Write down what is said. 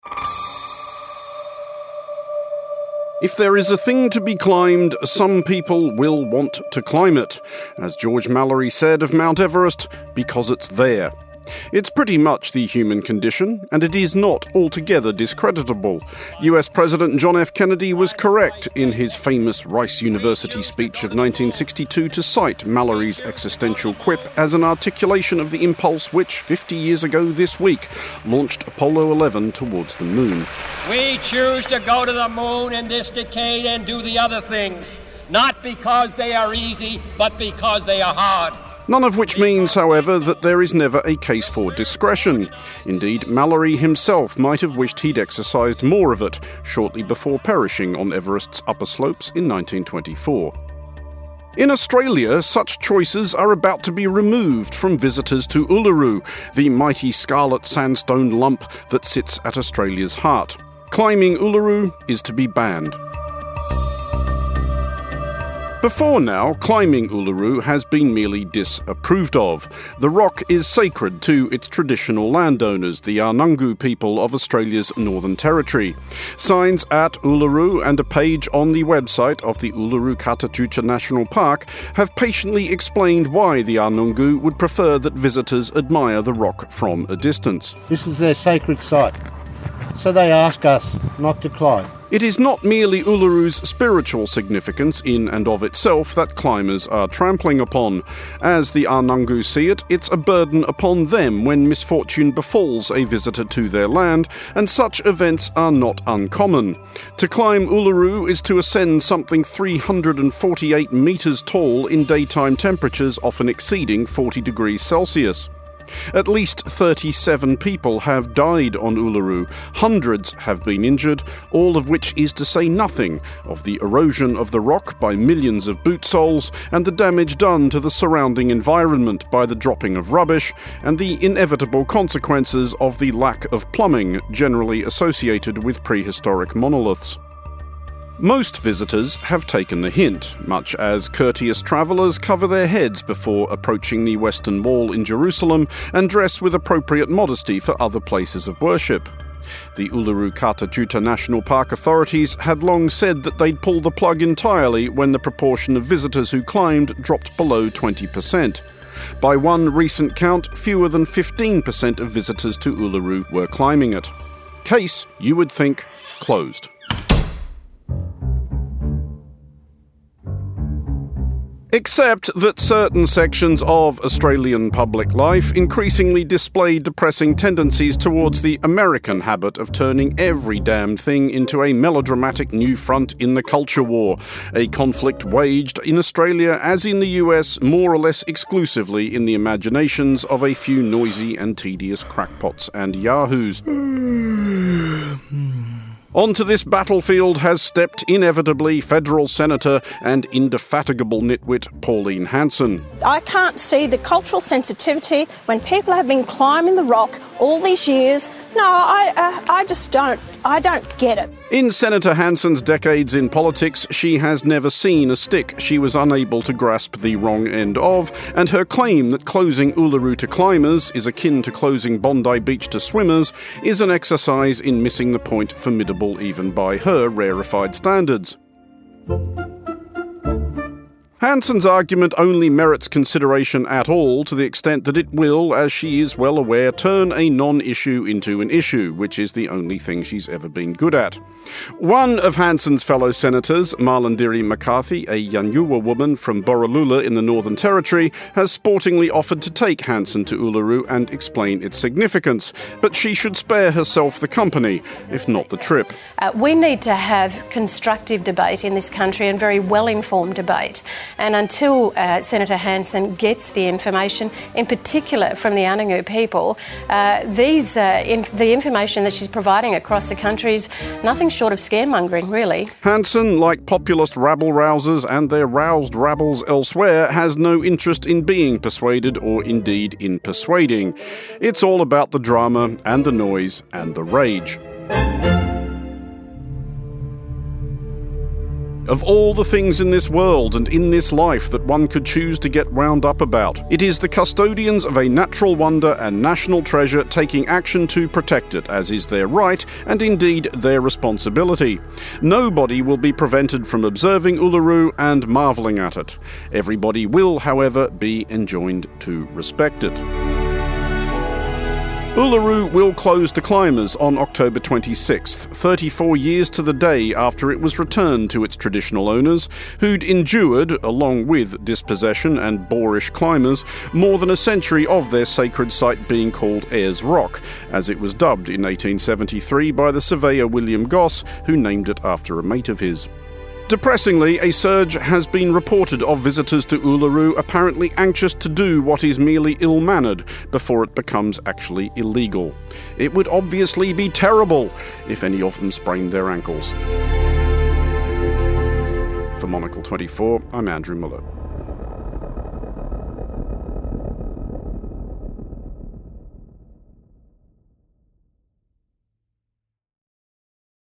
If there is a thing to be climbed, some people will want to climb it. As George Mallory said of Mount Everest, because it's there. It's pretty much the human condition, and it is not altogether discreditable. US President John F. Kennedy was correct in his famous Rice University speech of 1962 to cite Mallory's existential quip as an articulation of the impulse which, 50 years ago this week, launched Apollo 11 towards the moon. We choose to go to the moon in this decade and do the other things, not because they are easy, but because they are hard. None of which means, however, that there is never a case for discretion. Indeed, Mallory himself might have wished he'd exercised more of it shortly before perishing on Everest's upper slopes in 1924. In Australia, such choices are about to be removed from visitors to Uluru, the mighty scarlet sandstone lump that sits at Australia's heart. Climbing Uluru is to be banned. Before now, climbing Uluru has been merely disapproved of. The rock is sacred to its traditional landowners, the Arnungu people of Australia's Northern Territory. Signs at Uluru and a page on the website of the Uluru Kata Tjuta National Park have patiently explained why the Arnungu would prefer that visitors admire the rock from a distance. This is their sacred site, so they ask us not to climb. It is not merely Uluru's spiritual significance in and of itself that climbers are trampling upon. As the Arnungu see it, it's a burden upon them when misfortune befalls a visitor to their land, and such events are not uncommon. To climb Uluru is to ascend something 348 metres tall in daytime temperatures often exceeding 40 degrees Celsius. At least 37 people have died on Uluru, hundreds have been injured, all of which is to say nothing of the erosion of the rock by millions of boot soles and the damage done to the surrounding environment by the dropping of rubbish and the inevitable consequences of the lack of plumbing generally associated with prehistoric monoliths. Most visitors have taken the hint, much as courteous travellers cover their heads before approaching the Western Wall in Jerusalem and dress with appropriate modesty for other places of worship. The Uluru Kata Tjuta National Park authorities had long said that they'd pull the plug entirely when the proportion of visitors who climbed dropped below 20%. By one recent count, fewer than 15% of visitors to Uluru were climbing it. Case, you would think, closed. Except that certain sections of Australian public life increasingly display depressing tendencies towards the American habit of turning every damned thing into a melodramatic new front in the culture war, a conflict waged in Australia as in the US more or less exclusively in the imaginations of a few noisy and tedious crackpots and yahoos. Onto this battlefield has stepped inevitably federal senator and indefatigable nitwit Pauline Hanson. I can't see the cultural sensitivity when people have been climbing the rock all these years. No, I just don't. I don't get it. In Senator Hanson's decades in politics, she has never seen a stick she was unable to grasp the wrong end of, and her claim that closing Uluru to climbers is akin to closing Bondi Beach to swimmers is an exercise in missing the point formidable even by her rarefied standards. Hanson's argument only merits consideration at all to the extent that it will, as she is well aware, turn a non-issue into an issue, which is the only thing she's ever been good at. One of Hanson's fellow senators, Marlandiri McCarthy, a Yanyuwa woman from Borroloola in the Northern Territory, has sportingly offered to take Hanson to Uluru and explain its significance, but she should spare herself the company, if not the trip. We need to have constructive debate in this country and very well-informed debate. And until Senator Hanson gets the information, in particular from the Arnungu people, the information that she's providing across the country is nothing short of scaremongering, really. Hanson, like populist rabble-rousers and their roused rabbles elsewhere, has no interest in being persuaded or indeed in persuading. It's all about the drama and the noise and the rage. Of all the things in this world and in this life that one could choose to get wound up about, it is the custodians of a natural wonder and national treasure taking action to protect it, as is their right and indeed their responsibility. Nobody will be prevented from observing Uluru and marvelling at it. Everybody will, however, be enjoined to respect it. Uluru will close to climbers on October 26th, 34 years to the day after it was returned to its traditional owners, who'd endured, along with dispossession and boorish climbers, more than a century of their sacred site being called Ayers Rock, as it was dubbed in 1873 by the surveyor William Goss, who named it after a mate of his. Depressingly, a surge has been reported of visitors to Uluru apparently anxious to do what is merely ill-mannered before it becomes actually illegal. It would obviously be terrible if any of them sprained their ankles. For Monocle 24, I'm Andrew Muller.